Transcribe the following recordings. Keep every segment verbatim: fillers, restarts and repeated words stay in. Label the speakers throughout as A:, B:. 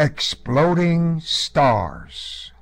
A: Exploding Stars.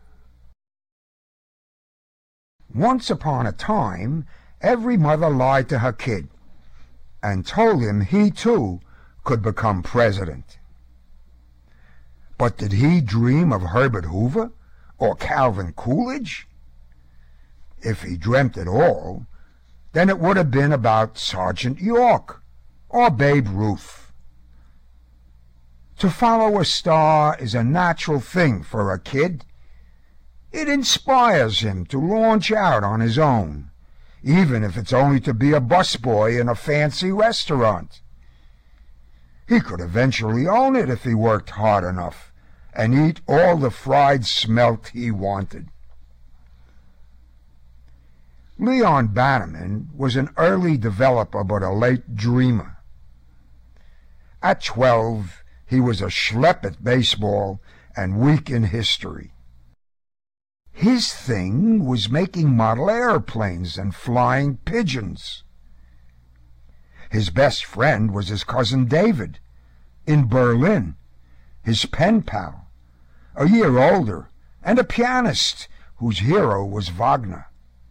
A: Once upon a time, every mother lied to her kid and told him he too could become president. But did he dream of Herbert Hoover or Calvin Coolidge? If he dreamt at all, then it would have been about Sergeant York or Babe Ruth. To follow a star is a natural thing for a kid. It inspires him to launch out on his own, even if it's only to be a busboy in a fancy restaurant. He could eventually own it if he worked hard enough and eat all the fried smelt he wanted. Leon Bannerman was an early developer but a late dreamer. At twelve, he was a schlep at baseball and weak in history. His thing was making model airplanes and flying pigeons. His best friend was his cousin David, in Berlin, his pen pal, a year older, and a pianist whose hero was Wagner.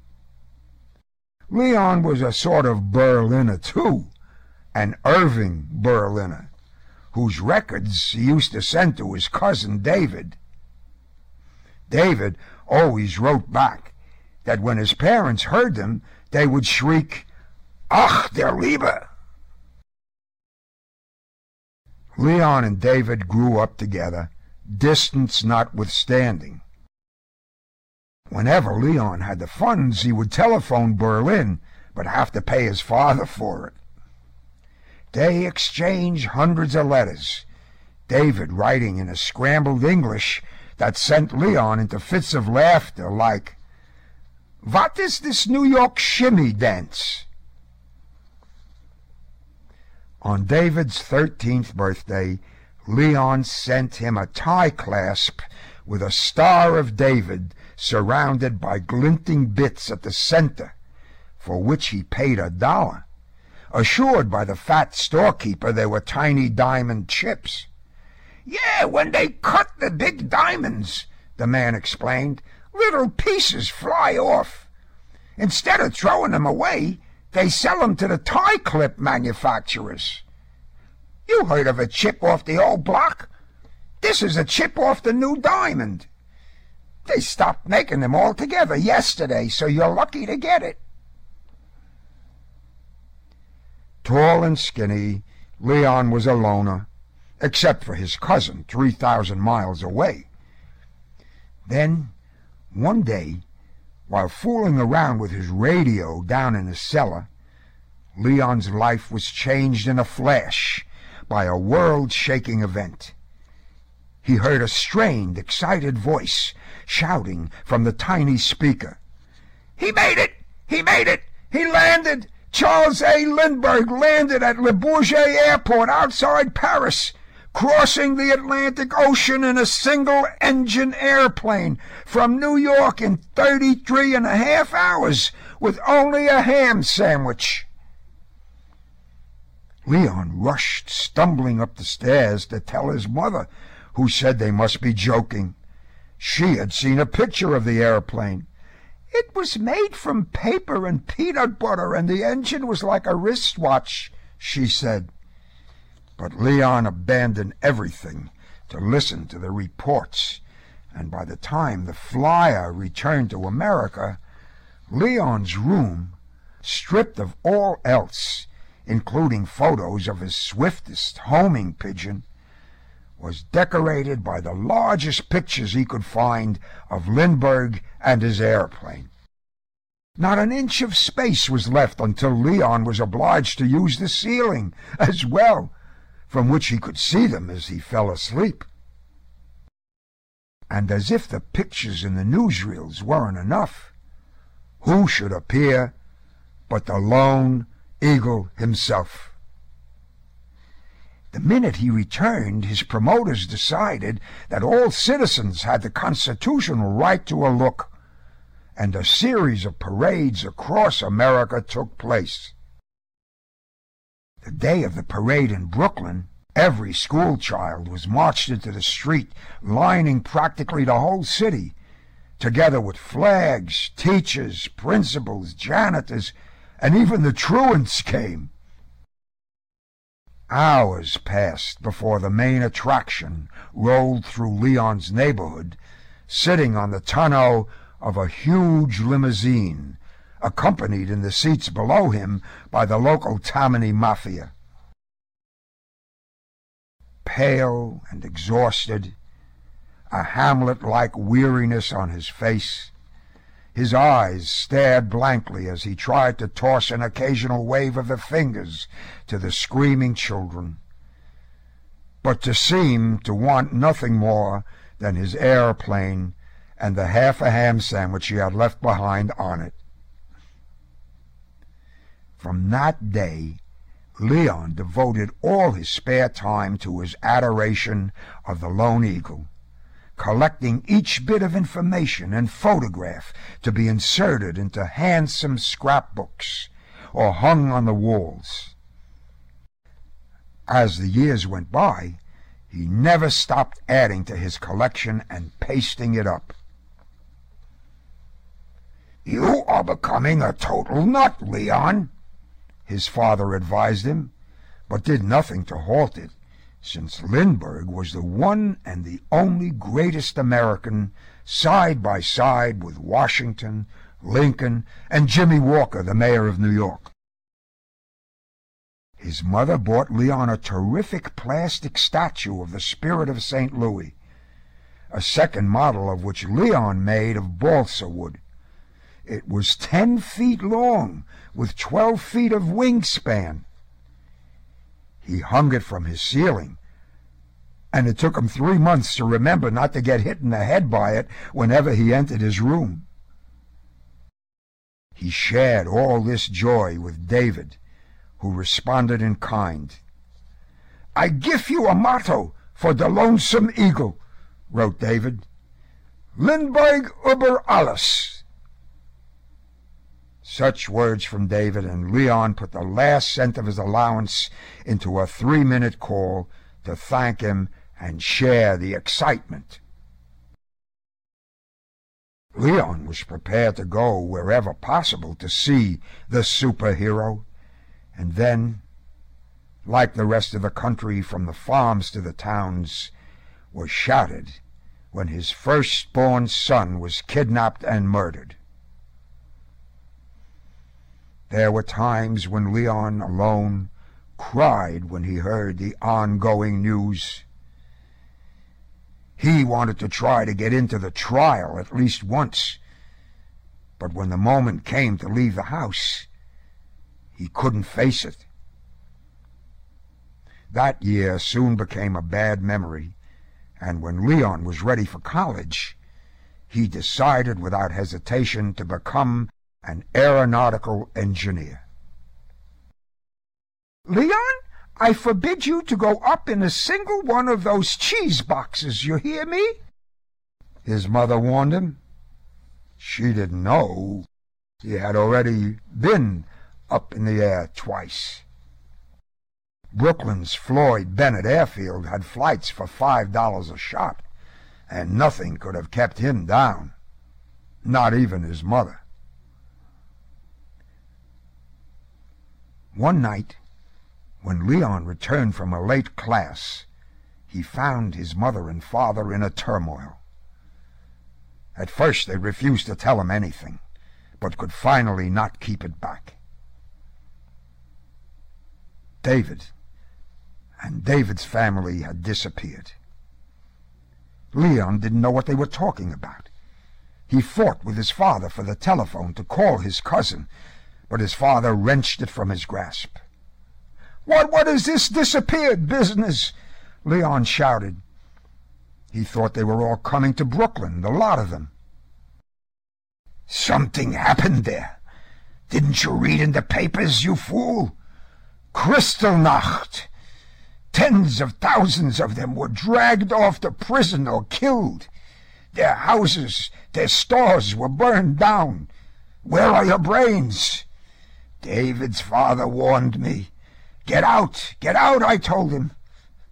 A: Leon was a sort of Berliner too, an Irving Berliner, whose records he used to send to his cousin David. David always wrote back that when his parents heard them, they would shriek, "Ach, der Liebe!" Leon and David grew up together, distance notwithstanding. Whenever Leon had the funds, he would telephone Berlin, but have to pay his father for it. They exchanged hundreds of letters, David writing in a scrambled English that sent Leon into fits of laughter like, "What is this New York shimmy dance?" On David's thirteenth birthday, Leon sent him a tie clasp with a Star of David surrounded by glinting bits at the center, for which he paid a dollar, assured by the fat storekeeper they were tiny diamond chips. "Yeah, when they cut the big diamonds," the man explained, "little pieces fly off. Instead of throwing them away, they sell them to the tie clip manufacturers. You heard of a chip off the old block? This is a chip off the new diamond. They stopped making them altogether yesterday, so you're lucky to get it." Tall and skinny, Leon was a loner, except for his cousin three thousand miles away. Then, one day, while fooling around with his radio down in the cellar, Leon's life was changed in a flash by a world-shaking event. He heard a strained, excited voice shouting from the tiny speaker, "He made it! He made it! He landed! Charles A. Lindbergh landed at Le Bourget Airport outside Paris, crossing the Atlantic Ocean in a single-engine airplane from New York in thirty-three and a half hours with only a ham sandwich." Leon rushed stumbling up the stairs to tell his mother, who said they must be joking. She had seen a picture of the airplane. "It was made from paper and peanut butter, and the engine was like a wristwatch," she said. But Leon abandoned everything to listen to the reports, and by the time the flyer returned to America, Leon's room, stripped of all else, including photos of his swiftest homing pigeon, was decorated by the largest pictures he could find of Lindbergh and his airplane. Not an inch of space was left until Leon was obliged to use the ceiling as well, from which he could see them as he fell asleep. And as if the pictures in the newsreels weren't enough, who should appear but the lone Eagle himself? The minute he returned, his promoters decided that all citizens had the constitutional right to a look, and a series of parades across America took place. The day of the parade in Brooklyn, Every school child was marched into the street, lining practically the whole city, together with flags, teachers, principals, janitors, and even the truants came. Hours passed before the main attraction rolled through Leon's neighborhood, sitting on the tonneau of a huge limousine, accompanied in the seats below him by the local Tammany Mafia. Pale and exhausted, a Hamlet-like weariness on his face, his eyes stared blankly as he tried to toss an occasional wave of the fingers to the screaming children, but to seem to want nothing more than his airplane and the half a ham sandwich he had left behind on it. From that day, Leon devoted all his spare time to his adoration of the Lone Eagle, collecting each bit of information and photograph to be inserted into handsome scrapbooks or hung on the walls. As the years went by, he never stopped adding to his collection and pasting it up. "You are becoming a total nut, Leon," his father advised him, but did nothing to halt it, since Lindbergh was the one and the only greatest American, side by side with Washington, Lincoln, and Jimmy Walker, the mayor of New York. His mother bought Leon a terrific plastic statue of the Spirit of Saint Louis, a second model of which Leon made of balsa wood. It was ten feet long, with twelve feet of wingspan. He hung it from his ceiling, and it took him three months to remember not to get hit in the head by it whenever he entered his room. He shared all this joy with David, who responded in kind. "I give you a motto for the Lonesome Eagle," wrote David. "Lindbergh über alles." Such words from David, and Leon put the last cent of his allowance into a three-minute call to thank him and share the excitement. Leon was prepared to go wherever possible to see the superhero, and then, like the rest of the country from the farms to the towns, was shattered when his firstborn son was kidnapped and murdered. There were times when Leon alone cried when he heard the ongoing news. He wanted to try to get into the trial at least once, but when the moment came to leave the house, he couldn't face it. That year soon became a bad memory, and when Leon was ready for college, he decided without hesitation to become an aeronautical engineer. "Leon, I forbid you to go up in a single one of those cheese boxes, you hear me?" his mother warned him. She didn't know he had already been up in the air twice. Brooklyn's Floyd Bennett Airfield had flights for five dollars a shot, and nothing could have kept him down, not even his mother. One night, when Leon returned from a late class, he found his mother and father in a turmoil. At first they refused to tell him anything, but could finally not keep it back. David and David's family had disappeared. Leon didn't know what they were talking about. He fought with his father for the telephone to call his cousin, but his father wrenched it from his grasp. What, what is this disappeared business?" Leon shouted. He thought they were all coming to Brooklyn, the lot of them. "Something happened there. Didn't you read in the papers, you fool? Kristallnacht. Tens of thousands of them were dragged off to prison or killed. Their houses, their stores were burned down. Where are your brains? David's father warned me. Get out, get out, I told him.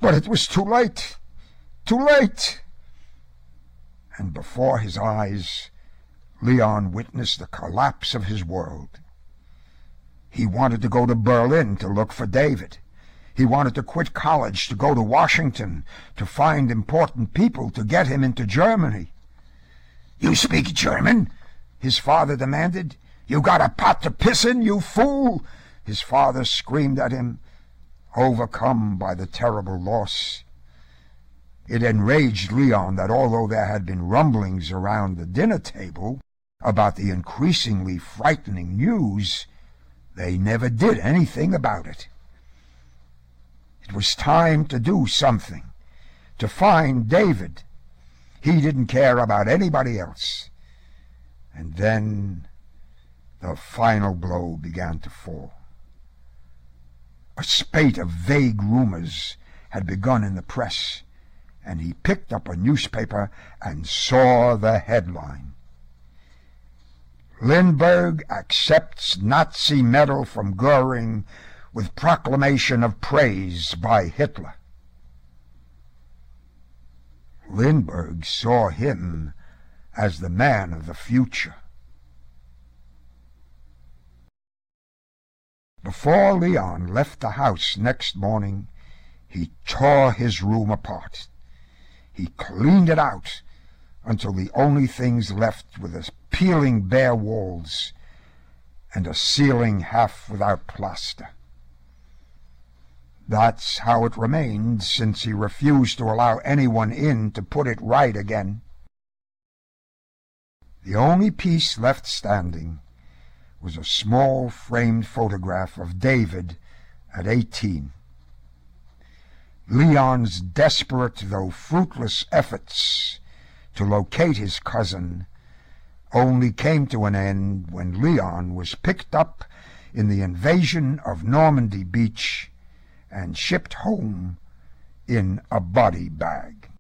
A: But it was too late, too late. And before his eyes, Leon witnessed the collapse of his world. He wanted to go to Berlin to look for David. He wanted to quit college to go to Washington to find important people to get him into Germany. "You speak German?" his father demanded. "You got a pot to piss in, you fool!" his father screamed at him, overcome by the terrible loss. It enraged Leon that although there had been rumblings around the dinner table about the increasingly frightening news, they never did anything about it. It was time to do something, to find David. He didn't care about anybody else. And then the final blow began to fall. A spate of vague rumors had begun in the press, and he picked up a newspaper and saw the headline: "Lindbergh accepts Nazi medal from Goering with proclamation of praise by Hitler." Lindbergh saw him as the man of the future. Before Leon left the house next morning, he tore his room apart. He cleaned it out until the only things left were the peeling bare walls and a ceiling half without plaster. That's how it remained, since he refused to allow anyone in to put it right again. The only piece left standing was a small framed photograph of David at eighteen. Leon's desperate though fruitless efforts to locate his cousin only came to an end when Leon was picked up in the invasion of Normandy Beach and shipped home in a body bag.